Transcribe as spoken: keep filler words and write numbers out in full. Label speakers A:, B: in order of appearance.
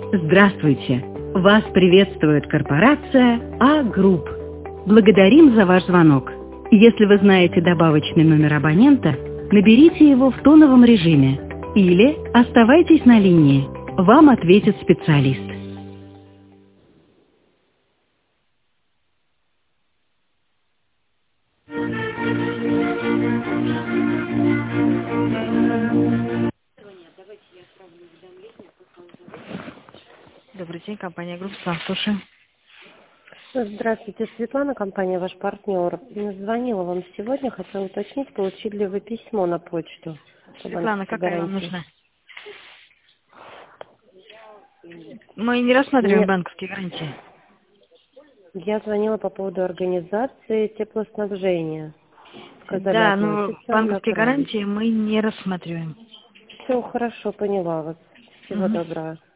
A: Здравствуйте! Вас приветствует корпорация А-Групп. Благодарим за ваш звонок. Если вы знаете добавочный номер абонента, наберите его в тоновом режиме или оставайтесь на линии. Вам ответит специалист. Добрый день, компания Групп, слушаем.
B: Здравствуйте, Светлана, компания «Ваш партнер». Звонила вам сегодня, хотела уточнить, получили ли вы письмо на почту.
A: Светлана, какая вам нужна? Мы не рассматриваем
B: Нет,
A: банковские гарантии.
B: я звонила по поводу организации теплоснабжения. Сказали,
A: Да, но
B: относится,
A: банковские
B: направить.
A: гарантии мы не рассматриваем.
B: Все хорошо, поняла вас. Всего
A: Мгм.
B: доброго.